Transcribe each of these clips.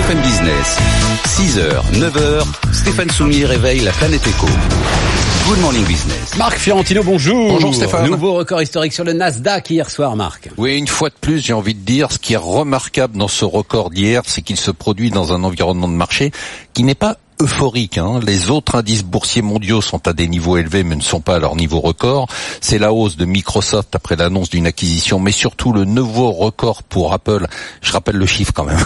BFM Business. 6h, 9h, Stéphane Soumier réveille la planète éco. Good morning business. Marc Fiorentino, bonjour. Bonjour Stéphane. Nouveau record historique sur le Nasdaq hier soir, Marc. Oui, une fois de plus, j'ai envie de dire, ce qui est remarquable dans ce record d'hier, c'est qu'il se produit dans un environnement de marché qui n'est pas euphorique. Les autres indices boursiers mondiaux sont à des niveaux élevés mais ne sont pas à leur niveau record. C'est la hausse de Microsoft après l'annonce d'une acquisition, mais surtout le nouveau record pour Apple. Je rappelle le chiffre quand même.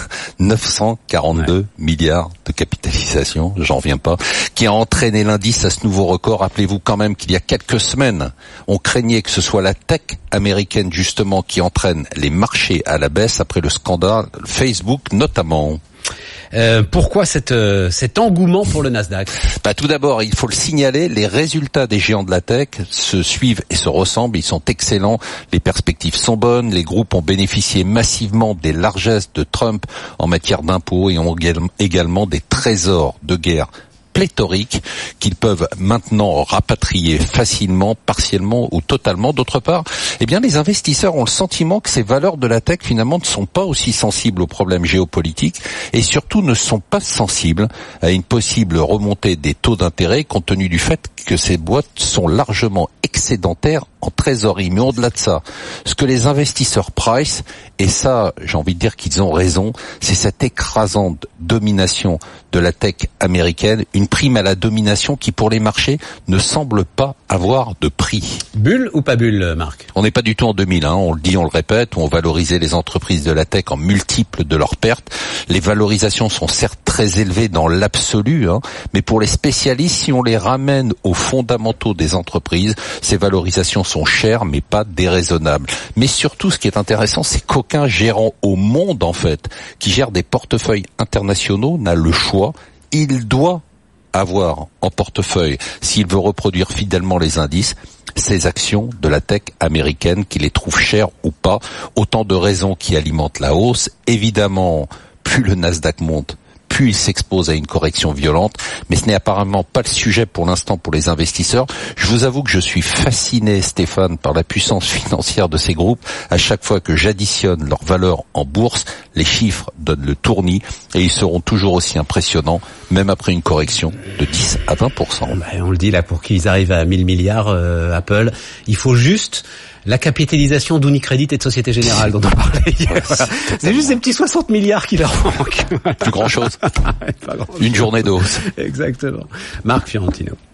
942 milliards de capitalisation, j'en reviens pas, qui a entraîné l'indice à ce nouveau record. Rappelez-vous quand même qu'il y a quelques semaines, on craignait que ce soit la tech américaine justement qui entraîne les marchés à la baisse après le scandale Facebook notamment. Pourquoi cet engouement pour le Nasdaq ? Tout d'abord, il faut le signaler, les résultats des géants de la tech se suivent et se ressemblent, ils sont excellents, les perspectives sont bonnes, les groupes ont bénéficié massivement des largesses de Trump en matière d'impôts et ont également des trésors de guerre pléthoriques qu'ils peuvent maintenant rapatrier facilement, partiellement ou totalement. D'autre part, les investisseurs ont le sentiment que ces valeurs de la tech finalement ne sont pas aussi sensibles aux problèmes géopolitiques et surtout ne sont pas sensibles à une possible remontée des taux d'intérêt compte tenu du fait que ces boîtes sont largement excédentaires en trésorerie. Mais au-delà de ça, ce que les investisseurs price, et ça, j'ai envie de dire qu'ils ont raison, c'est cette écrasante domination de la tech américaine, une prime à la domination qui, pour les marchés, ne semble pas avoir de prix. Bulle ou pas bulle, Marc ? On n'est pas du tout en 2000, on le dit, on le répète, où on valorisait les entreprises de la tech en multiples de leurs pertes. Les valorisations sont certes très élevées dans l'absolu, mais pour les spécialistes, si on les ramène aux fondamentaux des entreprises, ces valorisations sont chères mais pas déraisonnables. Mais surtout, ce qui est intéressant, c'est qu'aucun gérant au monde, en fait, qui gère des portefeuilles internationaux n'a le choix. Il doit avoir en portefeuille, s'il veut reproduire fidèlement les indices, ces actions de la tech américaine, qu'il les trouve chères ou pas. Autant de raisons qui alimentent la hausse. Évidemment, plus le Nasdaq monte, plus il s'expose à une correction violente, mais ce n'est apparemment pas le sujet pour l'instant pour les investisseurs. Je vous avoue que je suis fasciné, Stéphane, par la puissance financière de ces groupes. À chaque fois que j'additionne leurs valeurs en bourse, les chiffres donnent le tournis et ils seront toujours aussi impressionnants, même après une correction de 10 à 20%. On le dit là, pour qu'ils arrivent à 1000 milliards, Apple, il faut juste la capitalisation d'Unicredit et de Société Générale dont on parlait hier. Voilà. C'est juste des petits 60 milliards qui leur manquent. Plus grand chose. Pas grand chose. Une journée de hausse. Exactement. Marc Fiorentino.